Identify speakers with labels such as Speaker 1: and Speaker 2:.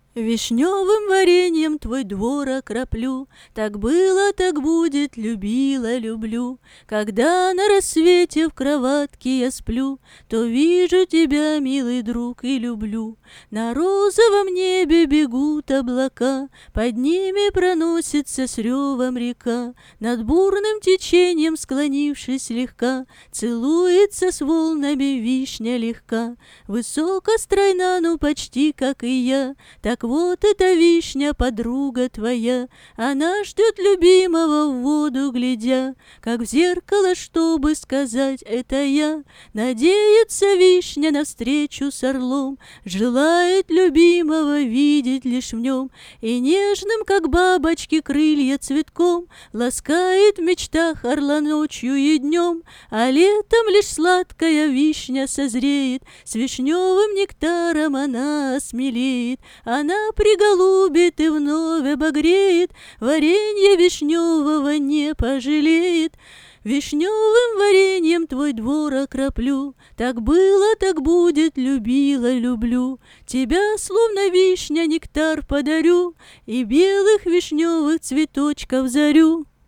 Speaker 1: Вишневым вареньем твой двор окроплю, так было, так будет, любила, люблю. Когда на рассвете в кроватке я сплю, то вижу тебя, милый друг, и люблю. На розовом небе бегут облака, под ними проносится с ревом река. Над бурным течением, склонившись слегка, целуется с волнами вишня легка. Высоко, стройна, ну почти как и я. Так вот эта вишня, подруга твоя, она ждет любимого в воду глядя, как в зеркало, чтобы сказать: это я. Надеется вишня на встречу с орлом, желает любимого видеть лишь в нем, и нежным, как бабочки, крылья цветком ласкает в мечтах орла ночью и днем. А летом лишь сладкая вишня созреет, с вишневым нектаром она осмелеет. Она приголубит и вновь обогреет, варенье вишневого не пожалеет. Вишневым вареньем твой двор окроплю, так было, так будет, любила, люблю. Тебя, словно вишня, нектар подарю, и белых вишневых цветочков зарю.